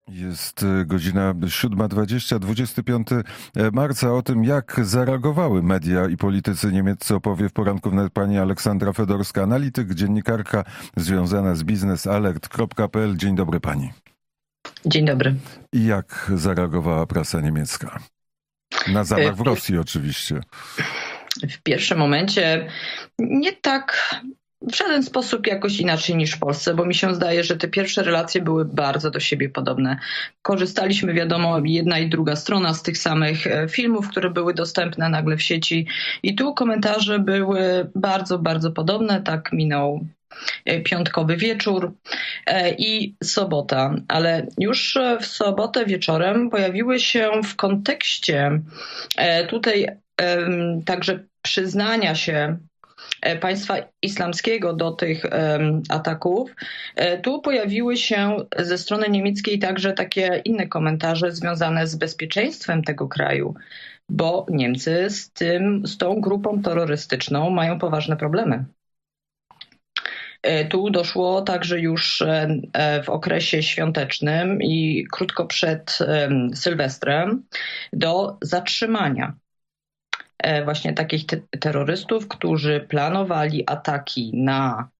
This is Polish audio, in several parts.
Jest godzina 7:20, 25 marca. O tym, jak zareagowały media i politycy niemieccy, opowie w poranku wnet pani Aleksandra Fedorska, analityk, dziennikarka związana z biznesalert.pl. Dzień dobry pani. Dzień dobry. I jak zareagowała prasa niemiecka? Na zamach w Rosji oczywiście. W pierwszym momencie nie tak w żaden sposób jakoś inaczej niż w Polsce, bo mi się zdaje, że te pierwsze relacje były bardzo do siebie podobne. Korzystaliśmy, wiadomo, jedna i druga strona z tych samych filmów, które były dostępne nagle w sieci i tu komentarze były bardzo, bardzo podobne. Tak minął piątkowy wieczór i sobota, ale już w sobotę wieczorem pojawiły się w kontekście tutaj także przyznania się państwa islamskiego do tych ataków. Tu pojawiły się ze strony niemieckiej także takie inne komentarze związane z bezpieczeństwem tego kraju, bo Niemcy z tą grupą terrorystyczną mają poważne problemy. Tu doszło także już w okresie świątecznym i krótko przed Sylwestrem do zatrzymania właśnie takich terrorystów, którzy planowali ataki na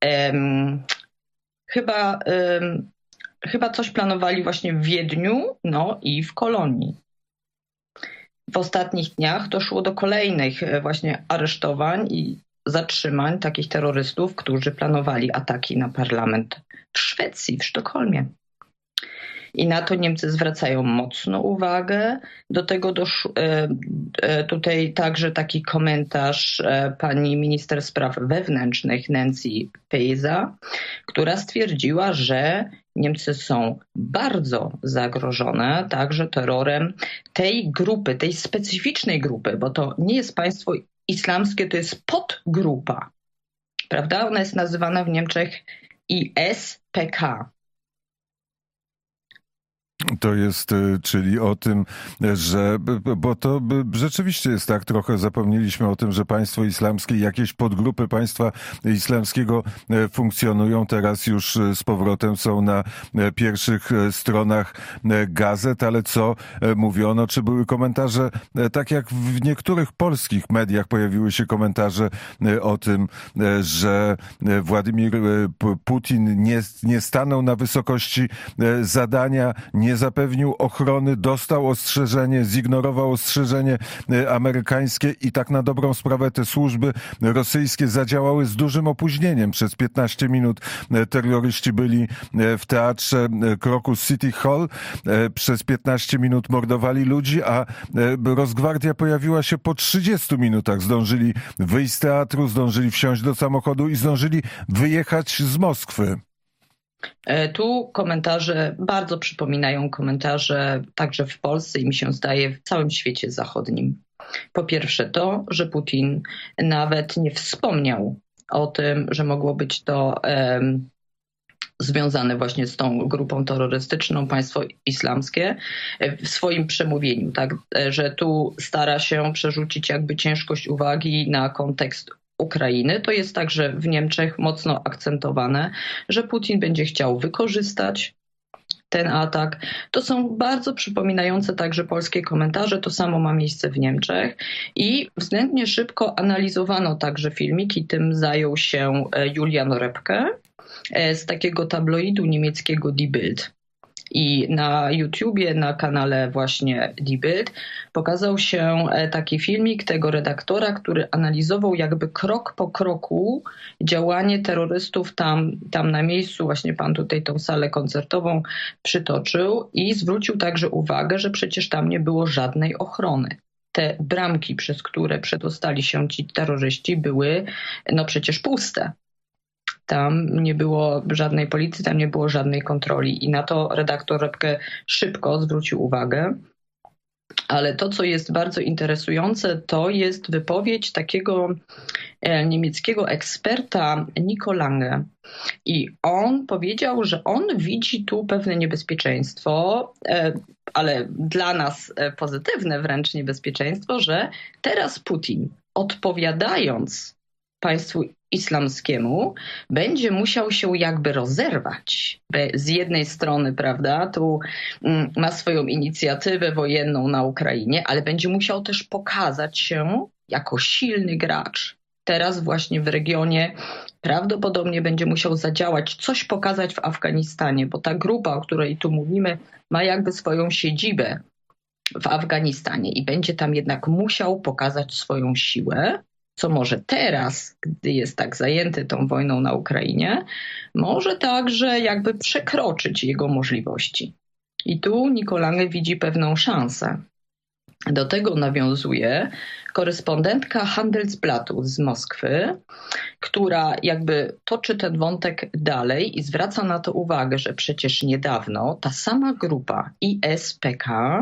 chyba coś planowali właśnie w Wiedniu, no i w Kolonii. W ostatnich dniach doszło do kolejnych właśnie aresztowań i zatrzymań takich terrorystów, którzy planowali ataki na parlament w Szwecji, w Sztokholmie. I na to Niemcy zwracają mocno uwagę. Do tego tutaj także taki komentarz pani minister spraw wewnętrznych Nancy Faeser, która stwierdziła, że Niemcy są bardzo zagrożone także terrorem tej grupy, tej specyficznej grupy, bo to nie jest państwo islamskie, to jest podgrupa, prawda? Ona jest nazywana w Niemczech ISPK. To jest, czyli o tym, że, bo to rzeczywiście jest tak, trochę zapomnieliśmy o tym, że państwo islamskie, jakieś podgrupy państwa islamskiego funkcjonują, teraz już z powrotem są na pierwszych stronach gazet, ale co mówiono, czy były komentarze, tak jak w niektórych polskich mediach pojawiły się komentarze o tym, że Władimir Putin nie stanął na wysokości zadania, nie zapewnił ochrony, dostał ostrzeżenie, zignorował ostrzeżenie amerykańskie i tak na dobrą sprawę te służby rosyjskie zadziałały z dużym opóźnieniem. Przez 15 minut terroryści byli w teatrze Crocus City Hall, przez 15 minut mordowali ludzi, a Rosgwardia pojawiła się po 30 minutach. Zdążyli wyjść z teatru, zdążyli wsiąść do samochodu i zdążyli wyjechać z Moskwy. Tu komentarze bardzo przypominają komentarze także w Polsce i mi się zdaje w całym świecie zachodnim. Po pierwsze to, że Putin nawet nie wspomniał o tym, że mogło być to związane właśnie z tą grupą terrorystyczną, państwo islamskie, w swoim przemówieniu, tak, że tu stara się przerzucić jakby ciężkość uwagi na kontekst Ukrainy. To jest także w Niemczech mocno akcentowane, że Putin będzie chciał wykorzystać ten atak. To są bardzo przypominające także polskie komentarze. To samo ma miejsce w Niemczech i względnie szybko analizowano także filmiki. Tym zajął się Julian Repke z takiego tabloidu niemieckiego Die Bild. I na YouTubie, na kanale właśnie Die Bild pokazał się taki filmik tego redaktora, który analizował jakby krok po kroku działanie terrorystów tam na miejscu. Właśnie pan tutaj tą salę koncertową przytoczył i zwrócił także uwagę, że przecież tam nie było żadnej ochrony. Te bramki, przez które przedostali się ci terroryści, były no przecież puste. Tam nie było żadnej policji, tam nie było żadnej kontroli i na to redaktor Repke szybko zwrócił uwagę. Ale to, co jest bardzo interesujące, to jest wypowiedź takiego niemieckiego eksperta Nico Lange. I on powiedział, że on widzi tu pewne niebezpieczeństwo, ale dla nas pozytywne wręcz niebezpieczeństwo, że teraz Putin, odpowiadając państwu islamskiemu będzie musiał się jakby rozerwać. Z jednej strony, prawda, tu ma swoją inicjatywę wojenną na Ukrainie, ale będzie musiał też pokazać się jako silny gracz. Teraz właśnie w regionie prawdopodobnie będzie musiał zadziałać, coś pokazać w Afganistanie, bo ta grupa, o której tu mówimy, ma jakby swoją siedzibę w Afganistanie i będzie tam jednak musiał pokazać swoją siłę, co może teraz, gdy jest tak zajęty tą wojną na Ukrainie, może także jakby przekroczyć jego możliwości. I tu Nicolange widzi pewną szansę. Do tego nawiązuje korespondentka Handelsblattu z Moskwy, która jakby toczy ten wątek dalej i zwraca na to uwagę, że przecież niedawno ta sama grupa ISPK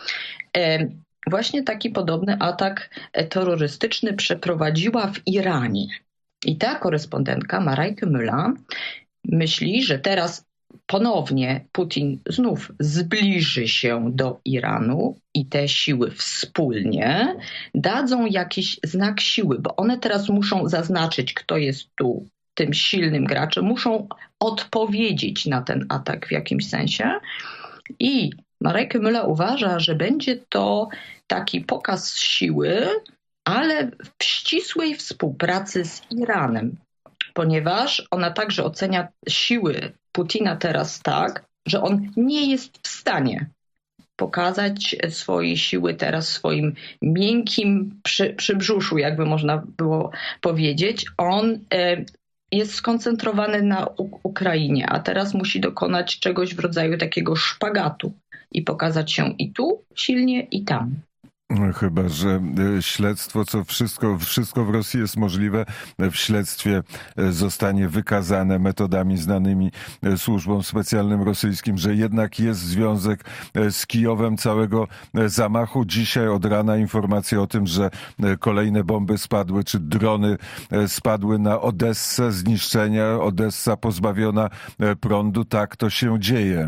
właśnie taki podobny atak terrorystyczny przeprowadziła w Iranie. I ta korespondentka Mareike Müller myśli, że teraz ponownie Putin znów zbliży się do Iranu i te siły wspólnie dadzą jakiś znak siły, bo one teraz muszą zaznaczyć, kto jest tu tym silnym graczem, muszą odpowiedzieć na ten atak w jakimś sensie. I Mareike Müller uważa, że będzie to taki pokaz siły, ale w ścisłej współpracy z Iranem, ponieważ ona także ocenia siły Putina teraz tak, że on nie jest w stanie pokazać swojej siły teraz w swoim miękkim przybrzuszu, jakby można było powiedzieć. On jest skoncentrowany na Ukrainie, a teraz musi dokonać czegoś w rodzaju takiego szpagatu i pokazać się i tu silnie, i tam. Chyba że śledztwo, co wszystko w Rosji jest możliwe, w śledztwie zostanie wykazane metodami znanymi służbom specjalnym rosyjskim, że jednak jest związek z Kijowem całego zamachu. Dzisiaj od rana informacje o tym, że kolejne bomby spadły, czy drony spadły na Odessę, zniszczenia, Odessa pozbawiona prądu. Tak to się dzieje.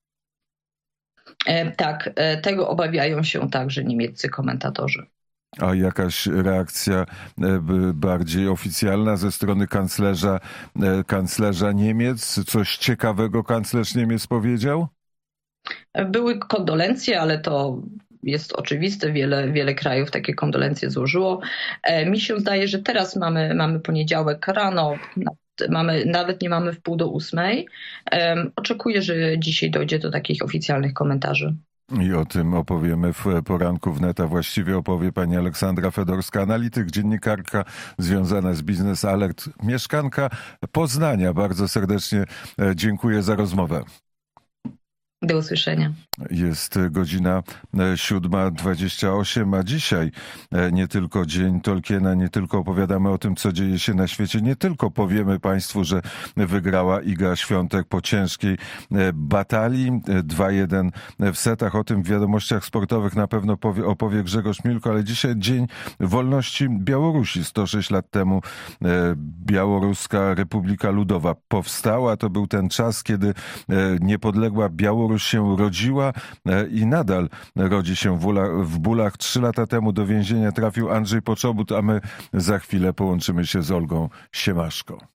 Tak, tego obawiają się także niemieccy komentatorzy. A jakaś reakcja bardziej oficjalna ze strony kanclerza Niemiec? Coś ciekawego kanclerz Niemiec powiedział? Były kondolencje, ale to jest oczywiste. Wiele krajów takie kondolencje złożyło. Mi się zdaje, że teraz mamy poniedziałek rano, nawet nie mamy w 7:30. Oczekuję, że dzisiaj dojdzie do takich oficjalnych komentarzy. I o tym opowiemy w poranku wnet, a właściwie opowie pani Aleksandra Fedorska, analityk, dziennikarka związana z Biznes Alert, mieszkanka Poznania. Bardzo serdecznie dziękuję za rozmowę. Do usłyszenia. Jest godzina 7:28, a dzisiaj nie tylko Dzień Tolkiena, nie tylko opowiadamy o tym, co dzieje się na świecie, nie tylko powiemy państwu, że wygrała Iga Świątek po ciężkiej batalii 2-1 w setach. O tym w wiadomościach sportowych na pewno opowie Grzegorz Milko, ale dzisiaj Dzień Wolności Białorusi. 106 lat temu Białoruska Republika Ludowa powstała. To był ten czas, kiedy niepodległa Białoruś się rodziła i nadal rodzi się w bólach. 3 lata temu do więzienia trafił Andrzej Poczobut, a my za chwilę połączymy się z Olgą Siemaszko.